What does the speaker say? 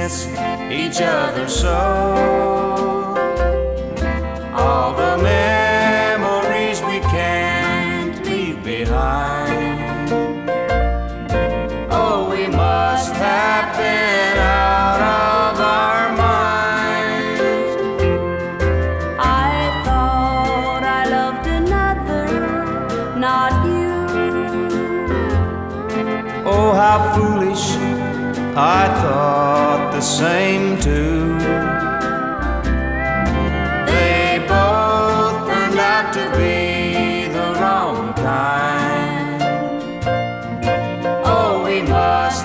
miss each other so. All the memories we can't leave behind. Oh, we must have been out of our minds. I thought I loved another, not you. Oh, how foolish, I thought the same too.